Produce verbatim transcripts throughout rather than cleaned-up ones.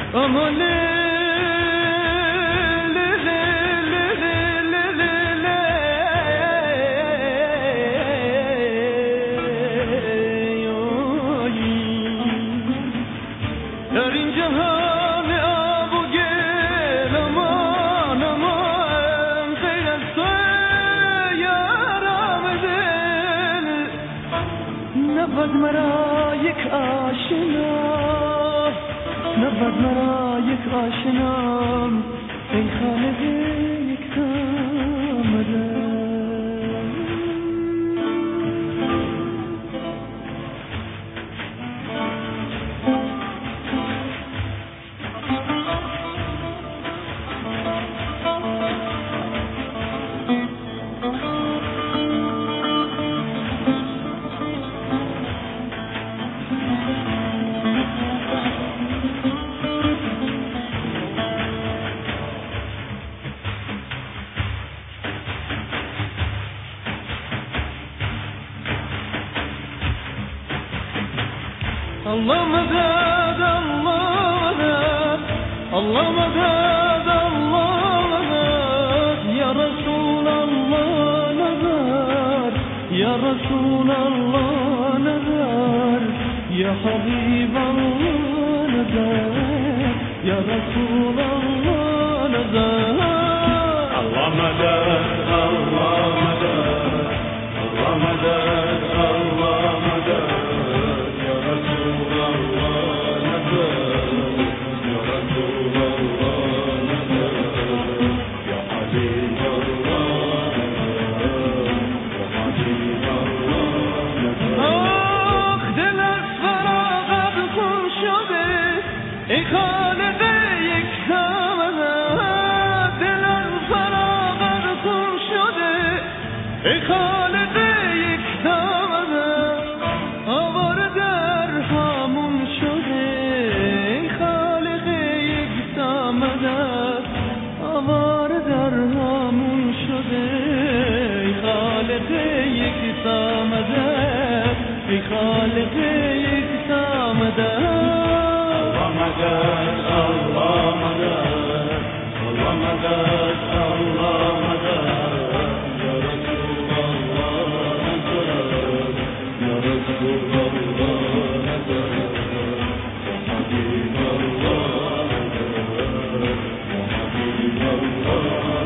نبود مرا یک آشنا نبود مرا یک آشنا ای خالق یک آمده الله مدد الله مدد الله مدد الله مدد يا رسول الله نظر يا رسول الله نظر يا حبيب الله نظر يا رسول الله نظر الله مدد الله مدد الله مدد الله مدد ای خالق یک زمانه دلم فراغت خون شده ای خالق یک زمانه آواره در همون شده ای خالق یک زمانه آواره در همون شده ای خالق یک زمانه ای خالق یک زمانه الله مدد الله مدد الله مدد يا رسول الله مدد يا رسول الله مدد يا حبيب الله مدد يا حبيب الله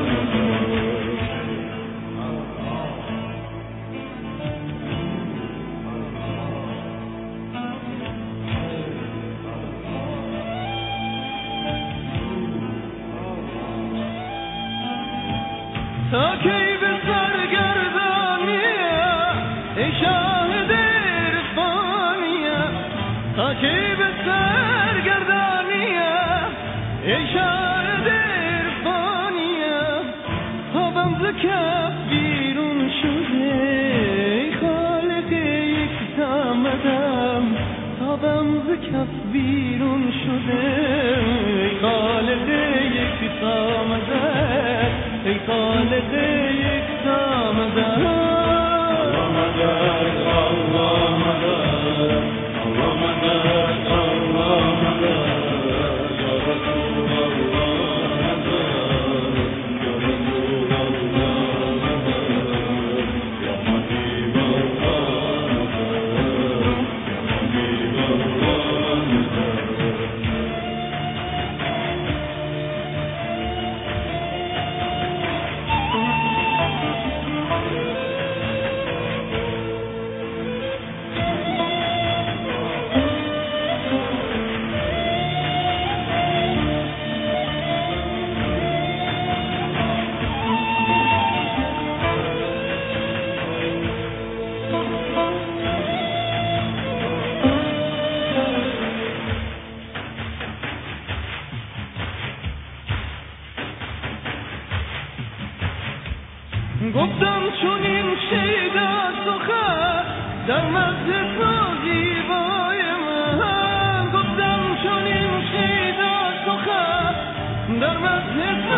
تا کی به سرگردانیه ای شاهد عرفانیه تا کی به سرگردانیه ای شاهد عرفانیه خوابم ز کف بیرون شده ای خالق یک زمدم خوابم ز کف بیرون شده ای خالق یک زمدم ای خالق یک زمدم الله مدد الله مدد الله مدد الله مدد یا رسول الله مدد یا رسول الله مدد یا حبیب الله مدد یا حبیب الله مدد گفتم چون این شیدا سخن در مزد تو زیبای من گفتم چون این شیدا سخن در مزد